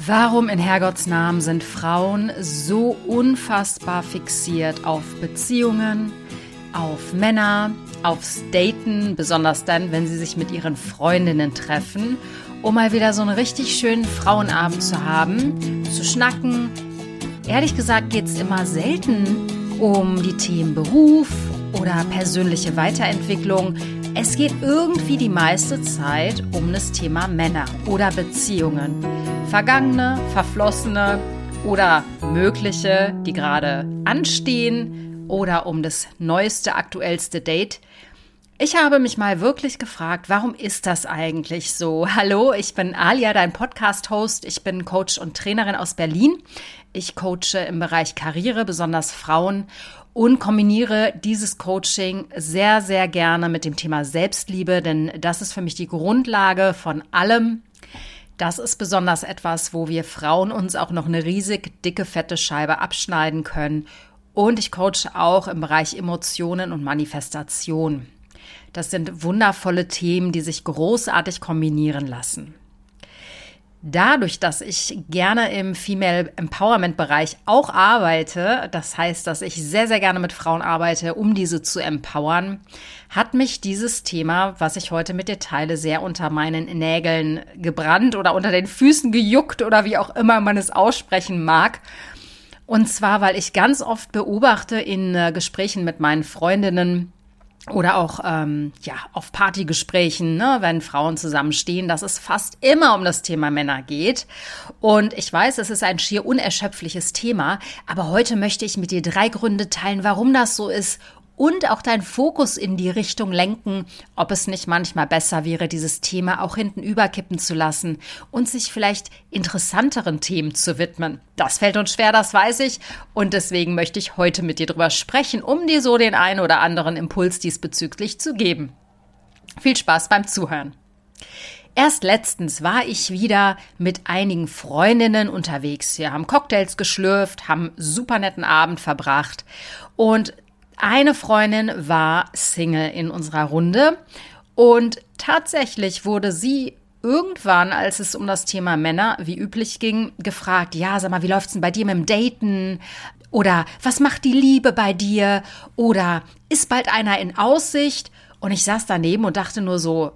Warum in Herrgotts Namen sind Frauen so unfassbar fixiert auf Beziehungen, auf Männer, aufs Daten, besonders dann, wenn sie sich mit ihren Freundinnen treffen, um mal wieder so einen richtig schönen Frauenabend zu haben, zu schnacken? Ehrlich gesagt geht es immer selten um die Themen Beruf oder persönliche Weiterentwicklung. Es geht irgendwie die meiste Zeit um das Thema Männer oder Beziehungen. Vergangene, verflossene oder mögliche, die gerade anstehen, oder um das neueste, aktuellste Date. Ich habe mich mal wirklich gefragt, warum ist das eigentlich so? Hallo, ich bin Alia, dein Podcast-Host. Ich bin Coach und Trainerin aus Berlin. Ich coache im Bereich Karriere, besonders Frauen, und kombiniere dieses Coaching sehr, sehr gerne mit dem Thema Selbstliebe, denn das ist für mich die Grundlage von allem. Das ist besonders etwas, wo wir Frauen uns auch noch eine riesig dicke, fette Scheibe abschneiden können. Und ich coache auch im Bereich Emotionen und Manifestation. Das sind wundervolle Themen, die sich großartig kombinieren lassen. Dadurch, dass ich gerne im Female Empowerment Bereich auch arbeite, das heißt, dass ich sehr, sehr gerne mit Frauen arbeite, um diese zu empowern, hat mich dieses Thema, was ich heute mit dir teile, sehr unter meinen Nägeln gebrannt oder unter den Füßen gejuckt oder wie auch immer man es aussprechen mag. Und zwar, weil ich ganz oft beobachte in Gesprächen mit meinen Freundinnen, oder auch auf Partygesprächen, wenn Frauen zusammenstehen, dass es fast immer um das Thema Männer geht. Und ich weiß, es ist ein schier unerschöpfliches Thema, aber heute möchte ich mit dir 3 Gründe teilen, warum das so ist und auch deinen Fokus in die Richtung lenken, ob es nicht manchmal besser wäre, dieses Thema auch hinten überkippen zu lassen und sich vielleicht interessanteren Themen zu widmen. Das fällt uns schwer, das weiß ich. Und deswegen möchte ich heute mit dir drüber sprechen, um dir so den einen oder anderen Impuls diesbezüglich zu geben. Viel Spaß beim Zuhören. Erst letztens war ich wieder mit einigen Freundinnen unterwegs. Wir haben Cocktails geschlürft, haben einen super netten Abend verbracht und eine Freundin war Single in unserer Runde und tatsächlich wurde sie irgendwann, als es um das Thema Männer wie üblich ging, gefragt, ja, sag mal, wie läuft's denn bei dir mit dem Daten? Oder was macht die Liebe bei dir? Oder ist bald einer in Aussicht? Und ich saß daneben und dachte nur so,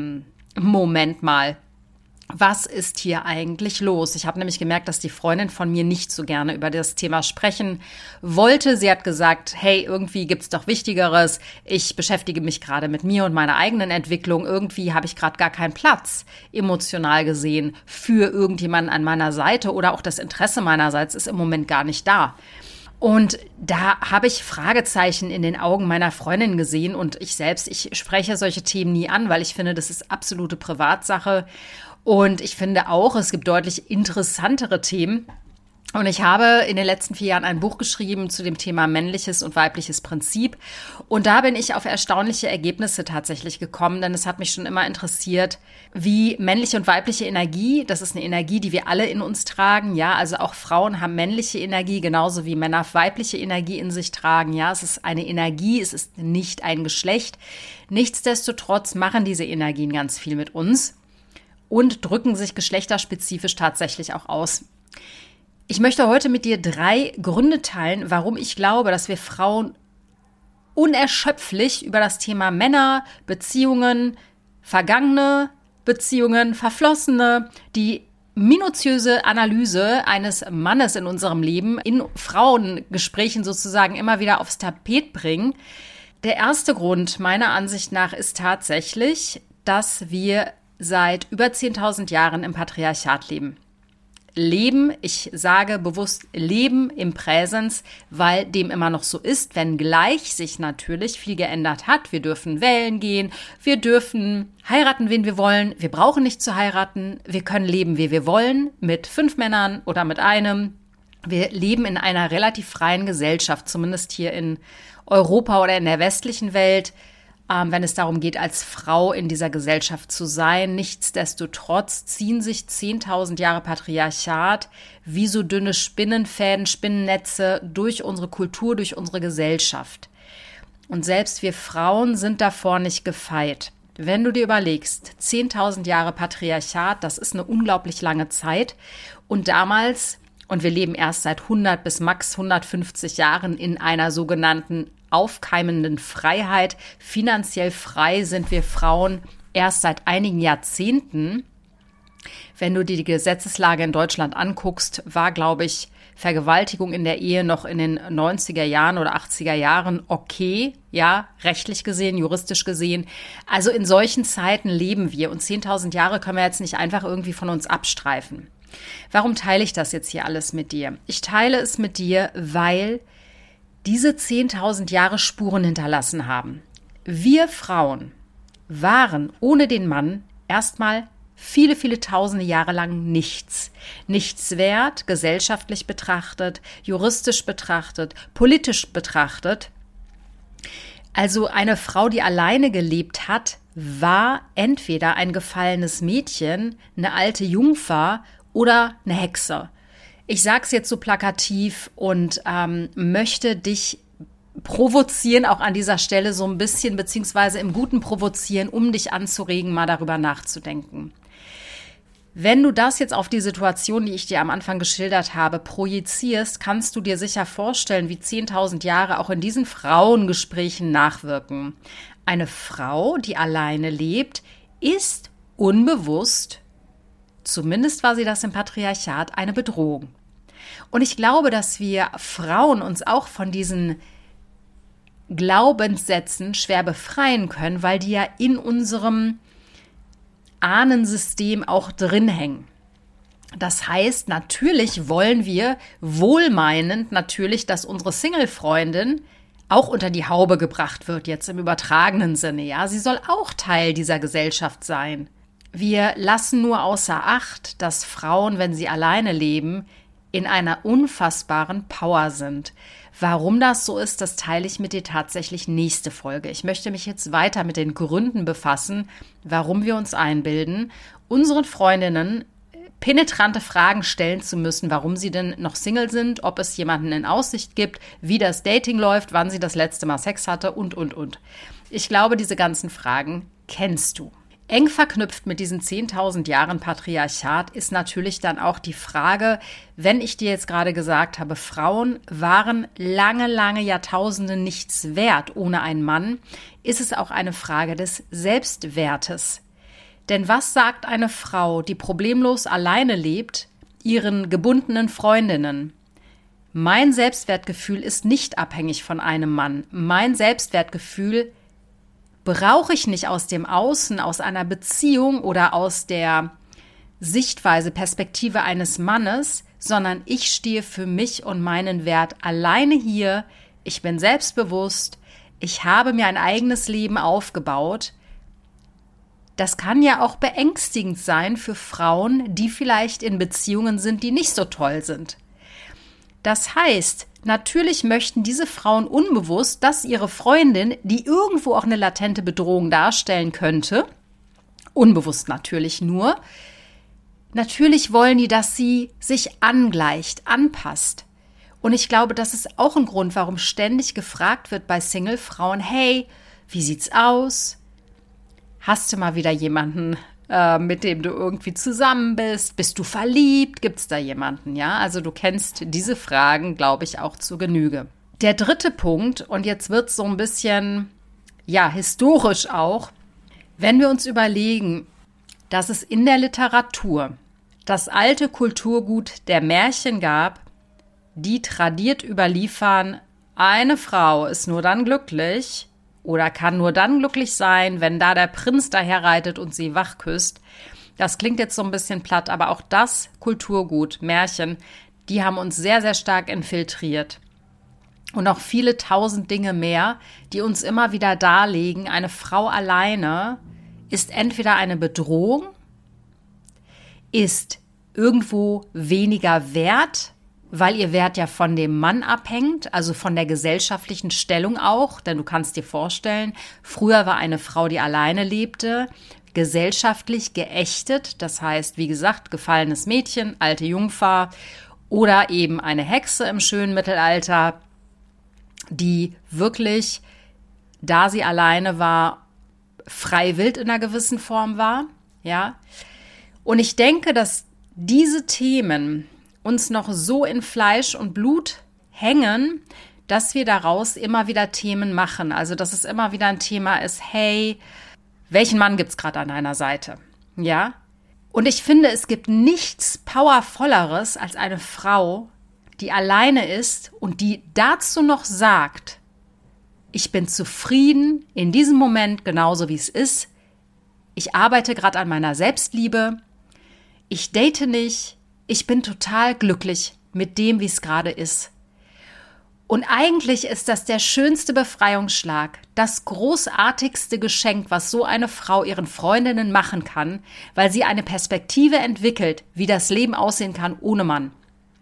Moment mal. Was ist hier eigentlich los? Ich habe nämlich gemerkt, dass die Freundin von mir nicht so gerne über das Thema sprechen wollte. Sie hat gesagt, hey, irgendwie gibt's doch Wichtigeres. Ich beschäftige mich gerade mit mir und meiner eigenen Entwicklung. Irgendwie habe ich gerade gar keinen Platz, emotional gesehen, für irgendjemanden an meiner Seite oder auch das Interesse meinerseits ist im Moment gar nicht da. Und da habe ich Fragezeichen in den Augen meiner Freundin gesehen und ich spreche solche Themen nie an, weil ich finde, das ist absolute Privatsache. Und ich finde auch, es gibt deutlich interessantere Themen. Und ich habe in den letzten 4 Jahren ein Buch geschrieben zu dem Thema männliches und weibliches Prinzip. Und da bin ich auf erstaunliche Ergebnisse tatsächlich gekommen, denn es hat mich schon immer interessiert, wie männliche und weibliche Energie, das ist eine Energie, die wir alle in uns tragen, ja, also auch Frauen haben männliche Energie, genauso wie Männer weibliche Energie in sich tragen, ja, es ist eine Energie, es ist nicht ein Geschlecht. Nichtsdestotrotz machen diese Energien ganz viel mit uns und drücken sich geschlechterspezifisch tatsächlich auch aus. Ich möchte heute mit dir 3 Gründe teilen, warum ich glaube, dass wir Frauen unerschöpflich über das Thema Männer, Beziehungen, vergangene Beziehungen, verflossene, die minutiöse Analyse eines Mannes in unserem Leben in Frauengesprächen sozusagen immer wieder aufs Tapet bringen. Der erste Grund meiner Ansicht nach ist tatsächlich, dass wir seit über 10.000 Jahren im Patriarchat leben. Leben, ich sage bewusst Leben im Präsens, weil dem immer noch so ist, wenngleich sich natürlich viel geändert hat. Wir dürfen wählen gehen, wir dürfen heiraten, wen wir wollen, wir brauchen nicht zu heiraten, wir können leben, wie wir wollen, mit 5 Männern oder mit einem. Wir leben in einer relativ freien Gesellschaft, zumindest hier in Europa oder in der westlichen Welt, wenn es darum geht, als Frau in dieser Gesellschaft zu sein. Nichtsdestotrotz ziehen sich 10.000 Jahre Patriarchat wie so dünne Spinnenfäden, Spinnennetze durch unsere Kultur, durch unsere Gesellschaft. Und selbst wir Frauen sind davor nicht gefeit. wenn du dir überlegst, 10.000 Jahre Patriarchat, das ist eine unglaublich lange Zeit. Und damals, und wir leben erst seit 100 bis max 150 Jahren in einer sogenannten aufkeimenden Freiheit. Finanziell frei sind wir Frauen erst seit einigen Jahrzehnten. Wenn du dir die Gesetzeslage in Deutschland anguckst, war, glaube ich, Vergewaltigung in der Ehe noch in den 90er Jahren oder 80er Jahren okay, ja, rechtlich gesehen, juristisch gesehen. Also in solchen Zeiten leben wir und 10.000 Jahre können wir jetzt nicht einfach irgendwie von uns abstreifen. Warum teile ich das jetzt hier alles mit dir? Ich teile es mit dir, weil diese 10.000 Jahre Spuren hinterlassen haben. Wir Frauen waren ohne den Mann erstmal viele, viele tausende Jahre lang nichts. Nichts wert, gesellschaftlich betrachtet, juristisch betrachtet, politisch betrachtet. Also eine Frau, die alleine gelebt hat, war entweder ein gefallenes Mädchen, eine alte Jungfer oder eine Hexe. Ich sage es jetzt so plakativ und möchte dich provozieren, auch an dieser Stelle so ein bisschen, beziehungsweise im Guten provozieren, um dich anzuregen, mal darüber nachzudenken. Wenn du das jetzt auf die Situation, die ich dir am Anfang geschildert habe, projizierst, kannst du dir sicher vorstellen, wie 10.000 Jahre auch in diesen Frauengesprächen nachwirken. Eine Frau, die alleine lebt, ist unbewusst, zumindest war sie das im Patriarchat, eine Bedrohung. Und ich glaube, dass wir Frauen uns auch von diesen Glaubenssätzen schwer befreien können, weil die ja in unserem Ahnensystem auch drin hängen. Das heißt, natürlich wollen wir wohlmeinend natürlich, dass unsere Single-Freundin auch unter die Haube gebracht wird, jetzt im übertragenen Sinne. Ja, sie soll auch Teil dieser Gesellschaft sein. Wir lassen nur außer Acht, dass Frauen, wenn sie alleine leben, in einer unfassbaren Power sind. Warum das so ist, das teile ich mit dir tatsächlich nächste Folge. Ich möchte mich jetzt weiter mit den Gründen befassen, warum wir uns einbilden, unseren Freundinnen penetrante Fragen stellen zu müssen, warum sie denn noch Single sind, ob es jemanden in Aussicht gibt, wie das Dating läuft, wann sie das letzte Mal Sex hatte und. Ich glaube, diese ganzen Fragen kennst du. Eng verknüpft mit diesen 10.000 Jahren Patriarchat ist natürlich dann auch die Frage, wenn ich dir jetzt gerade gesagt habe, Frauen waren lange, lange Jahrtausende nichts wert ohne einen Mann, ist es auch eine Frage des Selbstwertes. Denn was sagt eine Frau, die problemlos alleine lebt, ihren gebundenen Freundinnen? Mein Selbstwertgefühl ist nicht abhängig von einem Mann. Mein Selbstwertgefühl brauche ich nicht aus dem Außen, aus einer Beziehung oder aus der Sichtweise, Perspektive eines Mannes, sondern ich stehe für mich und meinen Wert alleine hier. Ich bin selbstbewusst. Ich habe mir ein eigenes Leben aufgebaut. Das kann ja auch beängstigend sein für Frauen, die vielleicht in Beziehungen sind, die nicht so toll sind. Das heißt, natürlich möchten diese Frauen unbewusst, dass ihre Freundin, die irgendwo auch eine latente Bedrohung darstellen könnte, unbewusst natürlich nur, natürlich wollen die, dass sie sich angleicht, anpasst. Und ich glaube, das ist auch ein Grund, warum ständig gefragt wird bei Single-Frauen, hey, wie sieht's aus? Hast du mal wieder jemanden, mit dem du irgendwie zusammen bist? Bist du verliebt? Gibt's da jemanden? Ja, also du kennst diese Fragen, glaube ich, auch zur Genüge. Der dritte Punkt, und jetzt wird's so ein bisschen, ja, historisch auch, wenn wir uns überlegen, dass es in der Literatur das alte Kulturgut der Märchen gab, die tradiert überliefern, eine Frau ist nur dann glücklich oder kann nur dann glücklich sein, wenn da der Prinz daherreitet und sie wach küsst. Das klingt jetzt so ein bisschen platt, aber auch das Kulturgut, Märchen, die haben uns sehr, sehr stark infiltriert. Und auch viele tausend Dinge mehr, die uns immer wieder darlegen, eine Frau alleine ist entweder eine Bedrohung, ist irgendwo weniger wert, weil ihr Wert ja von dem Mann abhängt, also von der gesellschaftlichen Stellung auch. Denn du kannst dir vorstellen, früher war eine Frau, die alleine lebte, gesellschaftlich geächtet. Das heißt, wie gesagt, gefallenes Mädchen, alte Jungfer oder eben eine Hexe im schönen Mittelalter, die wirklich, da sie alleine war, freiwillig in einer gewissen Form war, ja. Und ich denke, dass diese Themen uns noch so in Fleisch und Blut hängen, dass wir daraus immer wieder Themen machen. Also, dass es immer wieder ein Thema ist, hey, welchen Mann gibt's gerade an deiner Seite? Ja. Und ich finde, es gibt nichts Powervolleres als eine Frau, die alleine ist und die dazu noch sagt, ich bin zufrieden in diesem Moment genauso wie es ist. Ich arbeite gerade an meiner Selbstliebe. Ich date nicht. Ich bin total glücklich mit dem, wie es gerade ist. Und eigentlich ist das der schönste Befreiungsschlag, das großartigste Geschenk, was so eine Frau ihren Freundinnen machen kann, weil sie eine Perspektive entwickelt, wie das Leben aussehen kann ohne Mann.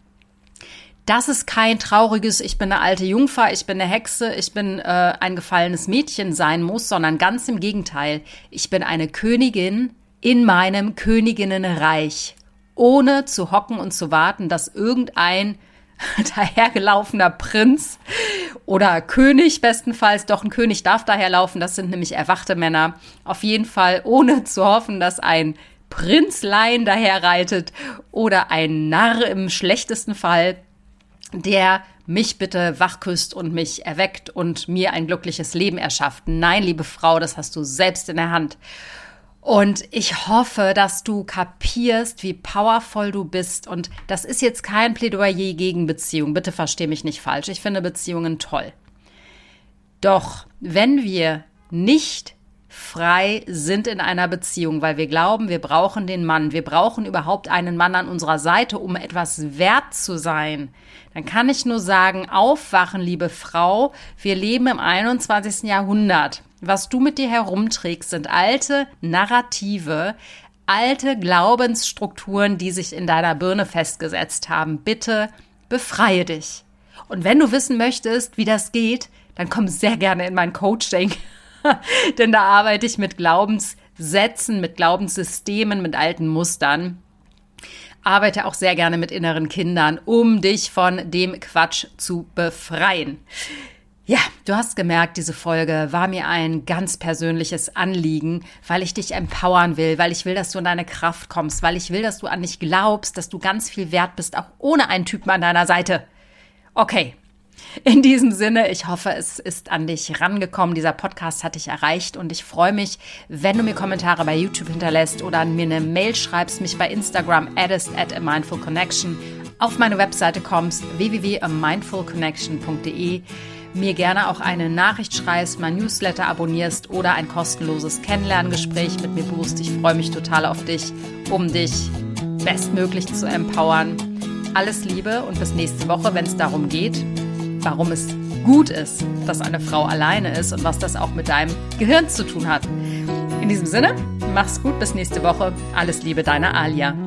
Das ist kein trauriges, ich bin eine alte Jungfer, ich bin eine Hexe, ich bin ein gefallenes Mädchen sein muss, sondern ganz im Gegenteil. Ich bin eine Königin in meinem Königinnenreich, ohne zu hocken und zu warten, dass irgendein dahergelaufener Prinz oder König, bestenfalls, doch ein König darf daherlaufen, das sind nämlich erwachte Männer, auf jeden Fall ohne zu hoffen, dass ein Prinzlein daherreitet oder ein Narr im schlechtesten Fall, der mich bitte wachküsst und mich erweckt und mir ein glückliches Leben erschafft. Nein, liebe Frau, das hast du selbst in der Hand. Und ich hoffe, dass du kapierst, wie powervoll du bist. Und das ist jetzt kein Plädoyer gegen Beziehungen. Bitte versteh mich nicht falsch. Ich finde Beziehungen toll. Doch wenn wir nicht frei sind in einer Beziehung, weil wir glauben, wir brauchen den Mann, wir brauchen überhaupt einen Mann an unserer Seite, um etwas wert zu sein, dann kann ich nur sagen, aufwachen, liebe Frau, wir leben im 21. Jahrhundert. Was du mit dir herumträgst, sind alte Narrative, alte Glaubensstrukturen, die sich in deiner Birne festgesetzt haben. Bitte befreie dich. Und wenn du wissen möchtest, wie das geht, dann komm sehr gerne in mein Coaching. Denn da arbeite ich mit Glaubenssätzen, mit Glaubenssystemen, mit alten Mustern. Arbeite auch sehr gerne mit inneren Kindern, um dich von dem Quatsch zu befreien. Ja, du hast gemerkt, diese Folge war mir ein ganz persönliches Anliegen, weil ich dich empowern will, weil ich will, dass du in deine Kraft kommst, weil ich will, dass du an dich glaubst, dass du ganz viel wert bist, auch ohne einen Typen an deiner Seite. Okay, in diesem Sinne, ich hoffe, es ist an dich rangekommen. Dieser Podcast hat dich erreicht und ich freue mich, wenn du mir Kommentare bei YouTube hinterlässt oder mir eine Mail schreibst, mich bei Instagram addest @amindfulconnection, auf meine Webseite kommst, www.amindfulconnection.de, mir gerne auch eine Nachricht schreibst, mein Newsletter abonnierst oder ein kostenloses Kennenlerngespräch mit mir buchst. Ich freue mich total auf dich, um dich bestmöglich zu empowern. Alles Liebe und bis nächste Woche, wenn es darum geht, warum es gut ist, dass eine Frau alleine ist und was das auch mit deinem Gehirn zu tun hat. In diesem Sinne, mach's gut, bis nächste Woche. Alles Liebe, deine Alia.